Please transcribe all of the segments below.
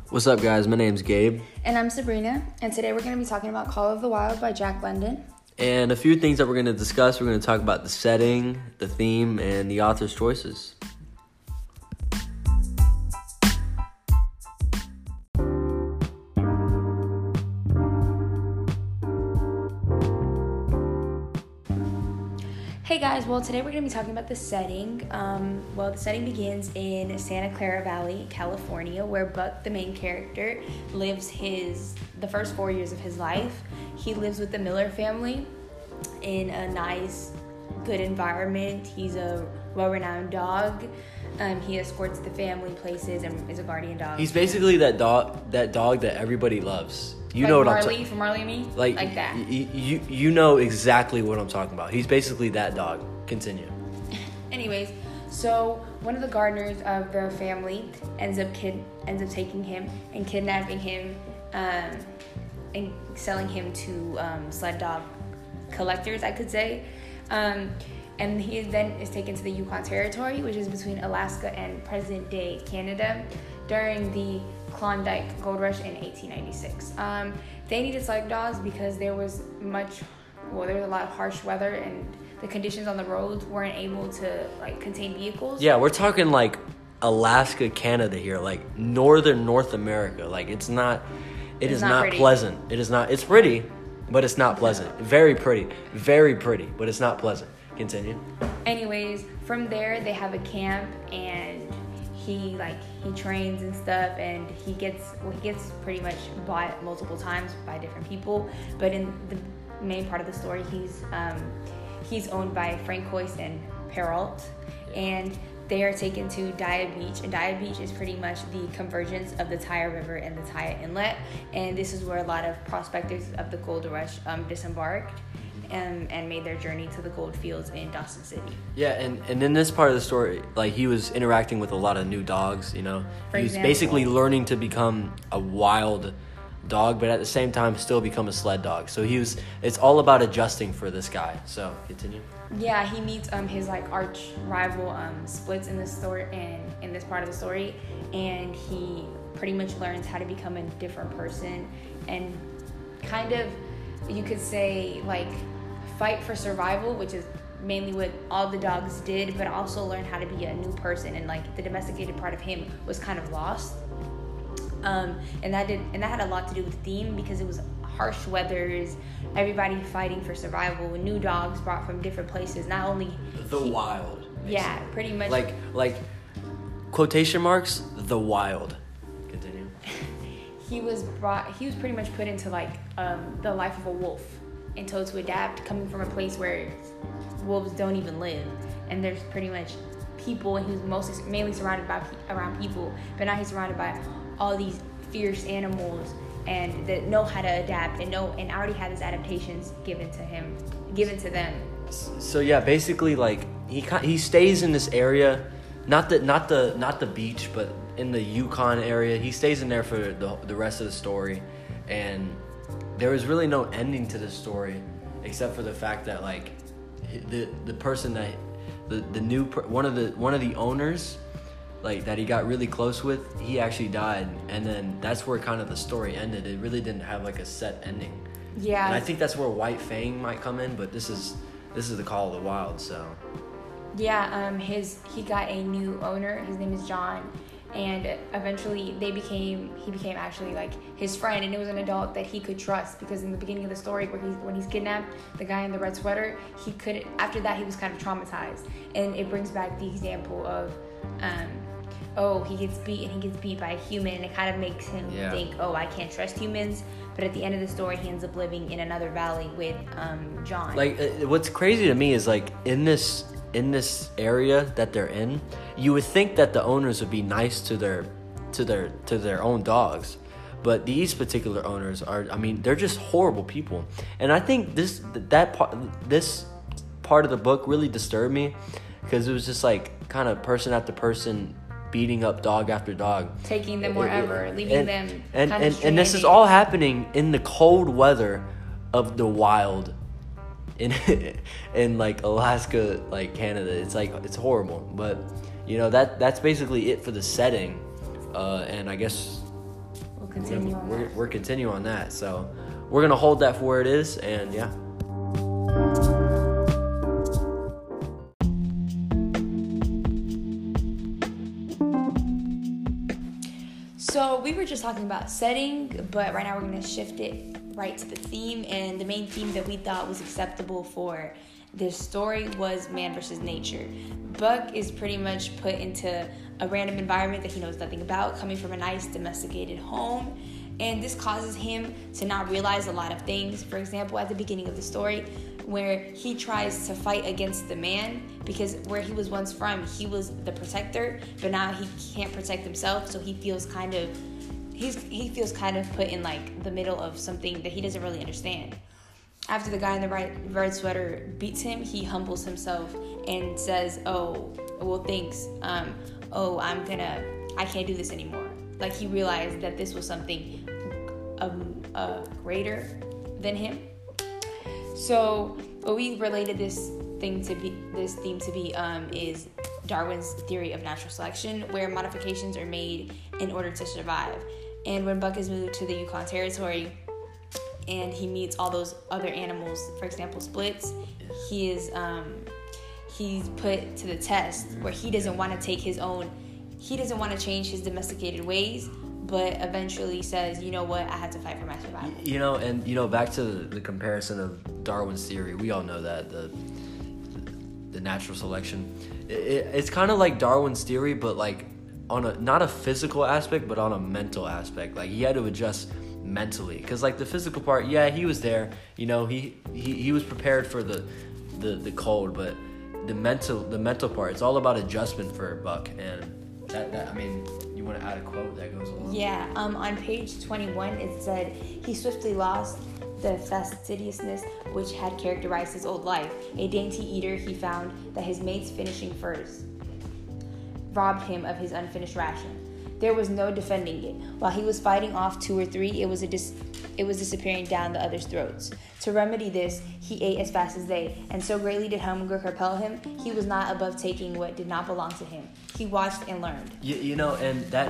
What's up, guys? My name's Gabe. And I'm Sabrina, and today we're going to be talking about Call of the Wild by Jack London. And a few things that we're going to discuss. We're going to talk about the setting, the theme, and the author's choices. Hey guys, well today we're going to be talking about the setting. The setting begins in Santa Clara Valley, California, where Buck, the main character, lives the first 4 years of his life. He lives with the Miller family in a nice, good environment. He's a well-renowned dog. He escorts the family places and is a guardian dog. He's basically that dog that everybody loves. You like know what Marley, I'm talking from Marley and Me? Like that. You know exactly what I'm talking about. He's basically that dog. Continue. Anyways, so one of the gardeners of the family ends up taking him and kidnapping him and selling him to sled dog collectors, I could say. And he then is taken to the Yukon Territory, which is between Alaska and present-day Canada, during the Klondike Gold Rush in 1896. They needed sled dogs because there was a lot of harsh weather and the conditions on the roads weren't able to contain vehicles. Yeah, we're talking like Alaska, Canada here, like northern North America. Like it is not pleasant. It is not. It's pretty, but it's not pleasant. Very pretty, but it's not pleasant. Continue. Anyways, from there they have a camp and he trains and stuff, and he gets pretty much bought multiple times by different people. But in the main part of the story, he's owned by Frank Hoyce and Perrault, and they are taken to Daya Beach, and Daya Beach is pretty much the convergence of the Taya River and the Taya Inlet, and this is where a lot of prospectors of the Gold Rush disembarked and made their journey to the gold fields in Dawson City. Yeah, and in this part of the story, he was interacting with a lot of new dogs, He was basically learning to become a wild dog, but at the same time still become a sled dog. So it's all about adjusting for this guy. So continue. Yeah, he meets his arch rival Splits in this story, and in this part of the story, and he pretty much learns how to become a different person and kind of, you could say, fight for survival, which is mainly what all the dogs did, but also learn how to be a new person, and the domesticated part of him was kind of lost. And that had a lot to do with the theme, because it was harsh weathers, everybody fighting for survival, with new dogs brought from different places, not only the wild. Basically. Yeah, pretty much. Like quotation marks, the wild. Continue. He was pretty much put into the life of a wolf, and told to adapt, coming from a place where wolves don't even live, and there's pretty much people, and he was mainly surrounded around people, but now he's surrounded by all these fierce animals and that know how to adapt and already had his adaptations given to them. So yeah, basically he stays in this area, not the beach, but in the Yukon area. He stays in there for the rest of the story, and there was really no ending to the story except for the fact that the person that one of the owners that he got really close with, he actually died, and then that's where kind of the story ended. It really didn't have a set ending. Yeah. And I think that's where White Fang might come in, but this is the Call of the Wild, so. Yeah, he got a new owner. His name is John, and eventually he became actually his friend, and it was an adult that he could trust, because in the beginning of the story when he's kidnapped, the guy in the red sweater, after that he was kind of traumatized, and it brings back the example of he gets beat by a human, and it kind of makes him think, I can't trust humans. But at the end of the story, he ends up living in another valley with John. What's crazy to me is in this area that they're in, you would think that the owners would be nice to their own dogs, but these particular owners they're just horrible people. And I think this part of the book really disturbed me, because it was just kind of person after person beating up dog after dog, taking them wherever, leaving them and this is all happening in the cold weather of the wild in Alaska, Canada. It's horrible, but that's basically it for the setting, and I guess continue on that. We're continuing on that. So we're gonna hold that for where it is, and yeah. So we were just talking about setting, but right now we're going to shift it right to the theme. And the main theme that we thought was acceptable for this story was man versus nature. Buck is pretty much put into a random environment that he knows nothing about, coming from a nice domesticated home. And this causes him to not realize a lot of things. For example, at the beginning of the story, where he tries to fight against the man, because where he was once from, he was the protector, but now he can't protect himself, so he feels kind of put in like the middle of something that he doesn't really understand. After the guy in the red sweater beats him, he humbles himself and says, "Oh, well, thanks. I can't do this anymore." Like he realized that this was something greater than him. So what we related this theme to be is Darwin's theory of natural selection, where modifications are made in order to survive. And when Buck is moved to the Yukon Territory and he meets all those other animals, for example, Splits, he's put to the test where he doesn't want to change his domesticated ways, but eventually says, you know what, I have to fight for my survival. Back to the comparison of Darwin's theory, we all know that the natural selection, it's kind of like Darwin's theory, but like on not a physical aspect, but on a mental aspect. Like he had to adjust mentally, because like the physical part, yeah, he was there, he was prepared for the cold, but the mental part, it's all about adjustment for Buck. And that you want to add a quote that goes along? Yeah, on page 21 it said, "He swiftly lost the fastidiousness which had characterized his old life. A dainty eater, he found that his mate's finishing first robbed him of his unfinished ration. There was no defending it. While he was fighting off two or three, it was disappearing down the others' throats. To remedy this, he ate as fast as they, and so greatly did hunger compel him, he was not above taking what did not belong to him. He watched and learned." And that,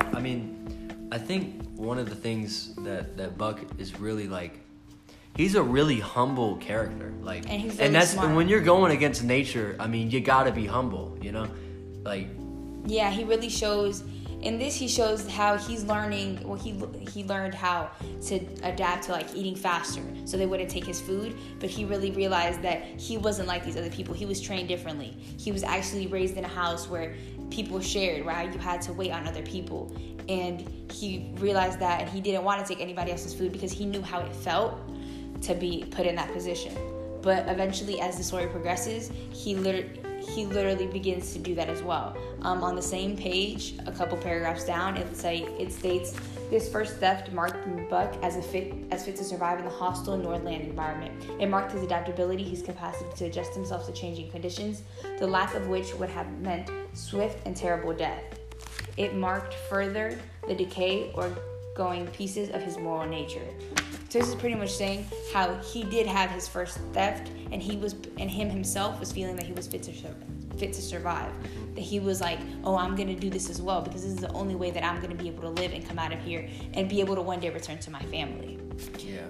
I think one of the things that Buck is really like, he's a really humble character. Like, and he's really that's smart. And when you're going against nature, you gotta be humble. Like. Yeah, he really shows. In this, he shows how he's learning. Well, he learned how to adapt to like eating faster, so they wouldn't take his food. But he really realized that he wasn't like these other people. He was trained differently. He was actually raised in a house where people shared, where you had to wait on other people, and he realized that, and he didn't want to take anybody else's food because he knew how it felt to be put in that position. But eventually, as the story progresses, he literally begins to do that as well. On the same page, a couple paragraphs down, it states, "This first theft marked Buck as fit to survive in the hostile Nordland environment. It marked his adaptability, his capacity to adjust himself to changing conditions, the lack of which would have meant swift and terrible death. It marked further the decay or going pieces of his moral nature." So this is pretty much saying how he did have his first theft, and him himself was feeling that he was fit to survive. That he was like, "Oh, I'm gonna do this as well, because this is the only way that I'm gonna be able to live and come out of here and be able to one day return to my family." Yeah.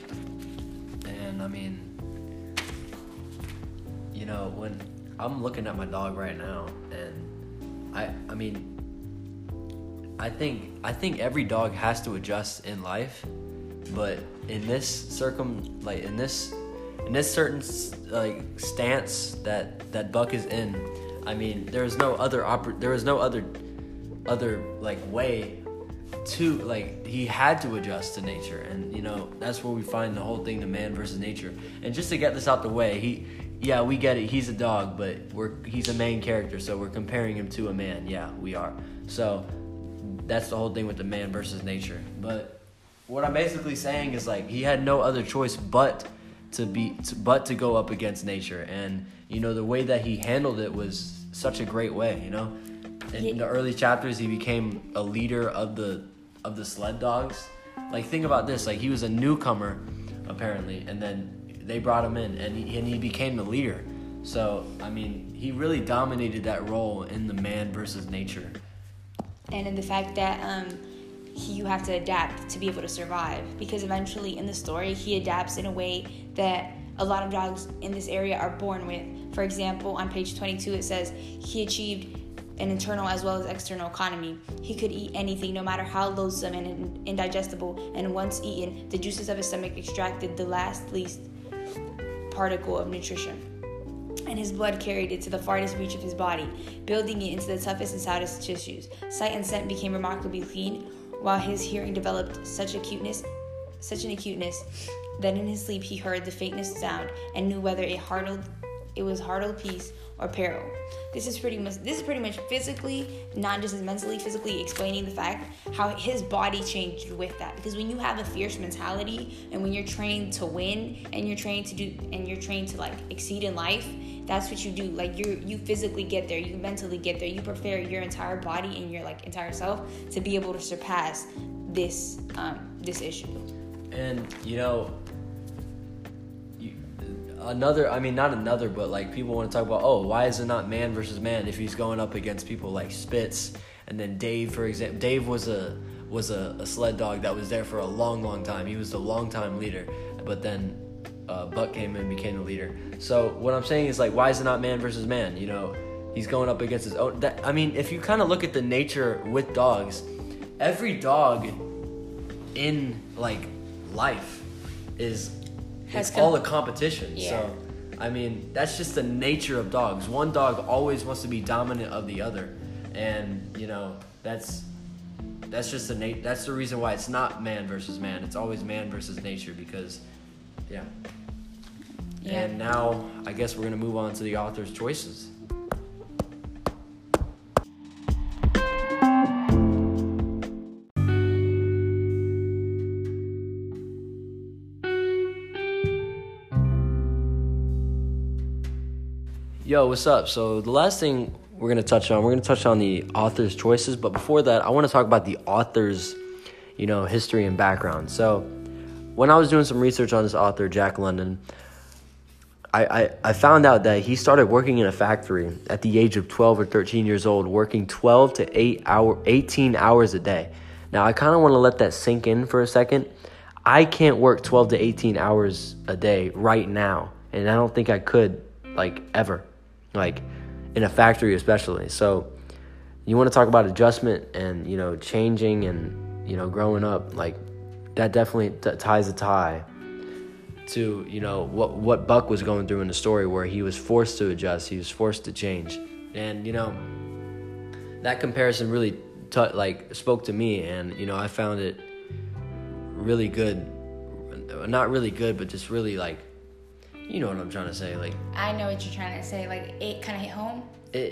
And when I'm looking at my dog right now, and I think every dog has to adjust in life, but in this in this certain stance that Buck is in, there is no other way to, he had to adjust to nature. And that's where we find the whole thing, the man versus nature. And just to get this out the way, we get it, he's a dog, but he's a main character, so we're comparing him to a man. Yeah, we are. So that's the whole thing with the man versus nature. But what I'm basically saying is, he had no other choice but to go up against nature. And the way that he handled it was such a great way. In the early chapters, he became a leader of the sled dogs. Think about this, he was a newcomer apparently, and then they brought him in, and he became the leader. So he really dominated that role in the man versus nature. And in the fact that you have to adapt to be able to survive, because eventually in the story he adapts in a way that a lot of dogs in this area are born with. For example, on page 22 it says he achieved an internal as well as external economy. He could eat anything, no matter how loathsome and indigestible, and once eaten, the juices of his stomach extracted the least particle of nutrition, and his blood carried it to the farthest reach of his body, building it into the toughest and soundest tissues. Sight and scent became remarkably keen, while his hearing developed such an acuteness that in his sleep he heard the faintest sound and knew whether it was heartled peace or peril. This is pretty much physically, not just as mentally, physically explaining the fact how his body changed with that. Because when you have a fierce mentality, and when you're trained to win, and you're trained to like exceed in life, that's what you do. Like you physically get there, you mentally get there, you prepare your entire body and your like entire self to be able to surpass this issue. And but like people want to talk about, why is it not man versus man if he's going up against people like Spitz, and then Dave, for example. Dave was a sled dog that was there for a long time. He was the long-time leader, but then Buck came in and became the leader. So what I'm saying is, like, why is it not man versus man? He's going up against his own. If you kind of look at the nature with dogs, every dog in like life has all the competition. Yeah. So, that's just the nature of dogs. One dog always wants to be dominant of the other, and that's just that's the reason why it's not man versus man. It's always man versus nature, because, yeah. And now I guess we're gonna move on to the author's choices. Yo, what's up? So the last thing we're going to touch on the author's choices. But before that, I want to talk about the author's, history and background. So when I was doing some research on this author, Jack London, I found out that he started working in a factory at the age of 12 or 13 years old, working 12 to 18 hours a day. Now, I kind of want to let that sink in for a second. I can't work 12 to 18 hours a day right now, and I don't think I could, ever. In a factory especially. So you want to talk about adjustment and changing and growing up, that definitely ties a tie to what Buck was going through in the story, where he was forced to adjust, he was forced to change. And that comparison really spoke to me, and I found it really good. Not really good, but just really you know what I'm trying to say. I know what you're trying to say. It kind of hit home.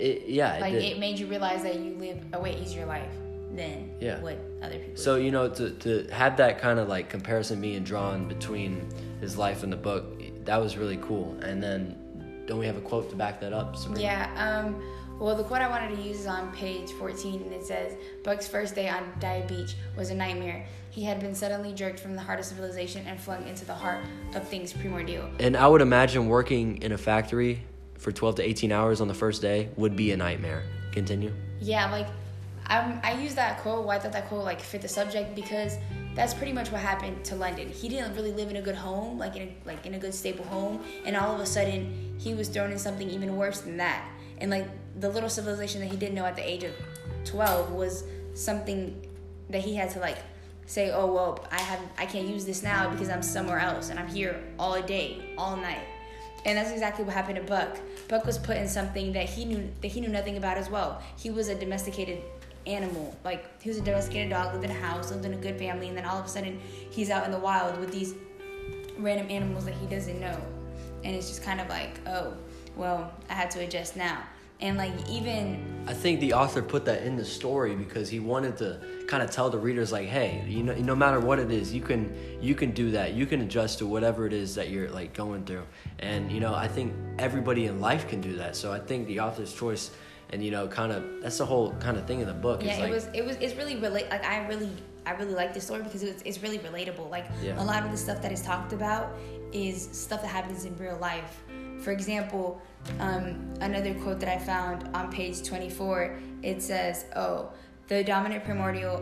It made you realize that you live a way easier life than what other people. So to have that kind of comparison being drawn between his life and the book, that was really cool. And then, don't we have a quote to back that up, Sabrina? Yeah. Well, the quote I wanted to use is on page 14, and it says, "Buck's first day on Dive Beach was a nightmare. He had been suddenly jerked from the heart of civilization and flung into the heart of things primordial." And I would imagine working in a factory for 12 to 18 hours on the first day would be a nightmare. Continue. Yeah, I used that quote. Well, I thought that quote fit the subject, because that's pretty much what happened to London. He didn't really live in a good home, in a good stable home, and all of a sudden he was thrown in something even worse than that. And the little civilization that he didn't know at the age of 12 was something that he had to say, oh, well, I can't use this now because I'm somewhere else and I'm here all day, all night. And that's exactly what happened to Buck. Buck was put in something that he knew nothing about as well. He was a domesticated animal. He was a domesticated dog, lived in a house, lived in a good family, and then all of a sudden he's out in the wild with these random animals that he doesn't know. And it's just kind of oh, well, I had to adjust now. And I think the author put that in the story because he wanted to kind of tell the readers hey, no matter what it is, you can do that. You can adjust to whatever it is that you're going through. And I think everybody in life can do that. So I think the author's choice, and kind of that's the whole kind of thing in the book. Yeah, it's really I really like this story because it's really relatable. A lot of the stuff that is talked about is stuff that happens in real life. For example, another quote that I found on page 24, it says, "Oh, the dominant primordial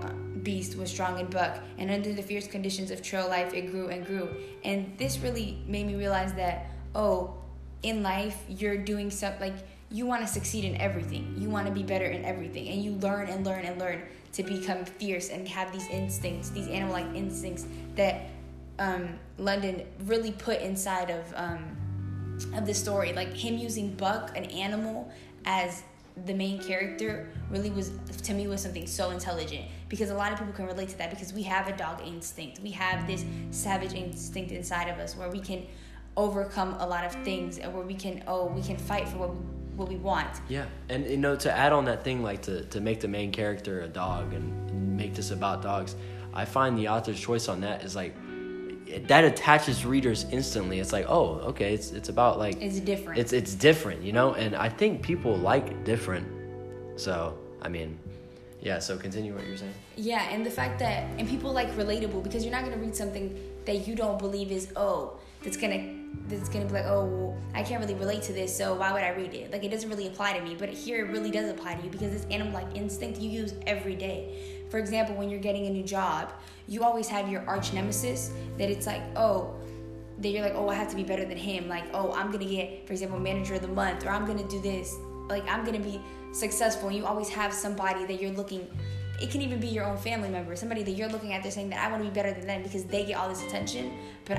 beast was strong in Buck, and under the fierce conditions of trail life, it grew and grew. And this really made me realize that, in life, you're doing something, like, you want to succeed in everything. You want to be better in everything. And you learn and learn and learn to become fierce and have these instincts, these animal-like instincts that London really put inside of the story. Like, him using Buck, an animal, as the main character really was, to me, was something so intelligent, because a lot of people can relate to that, because we have a dog instinct. We have this savage instinct inside of us where we can overcome a lot of things, and where we can fight for what we want. Yeah, and to add on that thing, like to make the main character a dog and make this about dogs, I find the author's choice on that is like, that attaches readers instantly. It's like, oh, okay, it's about like, it's different. It's different, and I think people like different. So I mean, yeah. So continue what you're saying. Yeah, and the fact that, and people like relatable, because you're not gonna read something that you don't believe is that's gonna be like, well, I can't really relate to this, so why would I read it? Like, it doesn't really apply to me. But here it really does apply to you, because this animal-like instinct you use every day. For example, when you're getting a new job, you always have your arch nemesis that it's like, that you're like, I have to be better than him. Like, I'm gonna get, for example, manager of the month, or I'm gonna do this. Like, I'm gonna be successful. And you always have somebody that you're looking. It can even be your own family member, somebody that you're looking at. They're saying that I want to be better than them because they get all this attention, but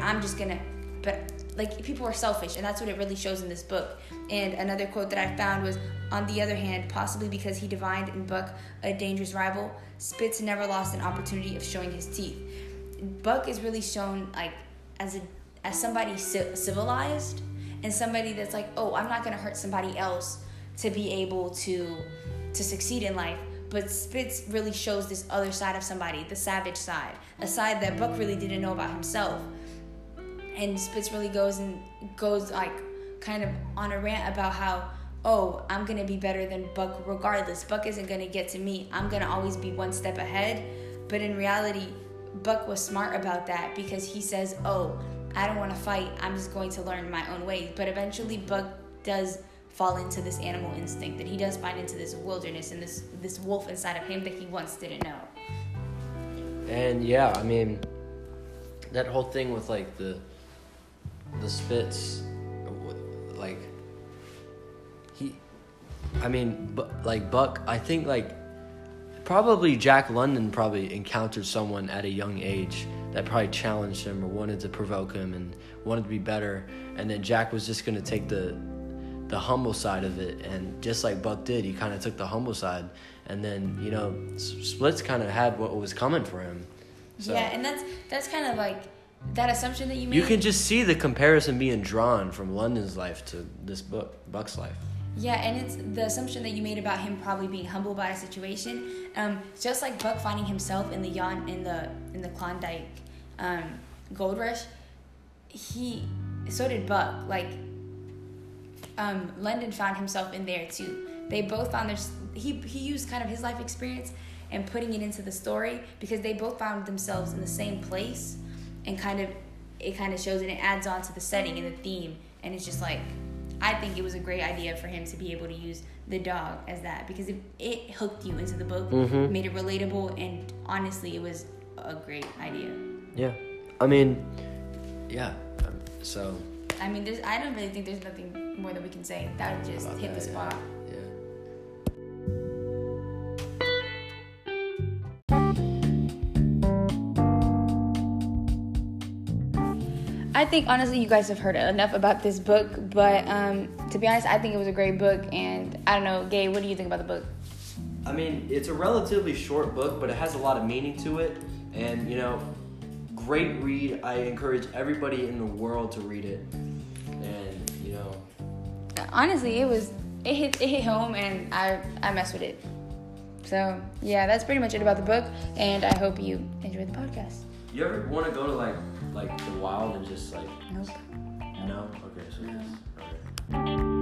like, people are selfish, and that's what it really shows in this book. And another quote that I found was, on the other hand, possibly because he divined in Buck a dangerous rival, Spitz never lost an opportunity of showing his teeth. Buck is really shown like as somebody civilized, and somebody that's like, I'm not gonna hurt somebody else to be able to succeed in life. But Spitz really shows this other side of somebody, the savage side, a side that Buck really didn't know about himself. And Spitz really goes like kind of on a rant about how, I'm going to be better than Buck regardless. Buck isn't going to get to me. I'm going to always be one step ahead. But in reality, Buck was smart about that, because he says, I don't want to fight. I'm just going to learn my own ways. But eventually Buck does fall into this animal instinct, that he does find into this wilderness and this wolf inside of him that he once didn't know. And yeah, I mean, that whole thing with like the Spitz, like Buck, I think like probably Jack London probably encountered someone at a young age that probably challenged him or wanted to provoke him and wanted to be better, and then Jack was just going to take the humble side of it, and just like Buck did, he kind of took the humble side, and then Spitz kind of had what was coming for him. So, yeah, and that's kind of like that assumption that you made. You can just see the comparison being drawn from London's life to this Buck's life. Yeah, and it's the assumption that you made about him probably being humble about a situation. Just like Buck finding himself in the Klondike gold rush, so did Buck. Like, London found himself in there too. They both found he used kind of his life experience and putting it into the story, because they both found themselves in the same place, and it kind of shows, and it adds on to the setting and the theme. And it's just like, I think it was a great idea for him to be able to use the dog as that, because it hooked you into the book, made it relatable, and honestly, it was a great idea. Yeah, I mean, yeah. So. I mean, I don't really think there's nothing more that we can say. That would just hit the spot. Yeah. I think, honestly, you guys have heard enough about this book, but to be honest, I think it was a great book, and I don't know, Gabe, what do you think about the book? I mean, it's a relatively short book, but it has a lot of meaning to it, and, great read. I encourage everybody in the world to read it, and, honestly, it hit home, and I messed with it. So, yeah, that's pretty much it about the book, and I hope you enjoyed the podcast. You ever want to go to, like the wild and just, like... Nope. No? Okay, so... No. Okay.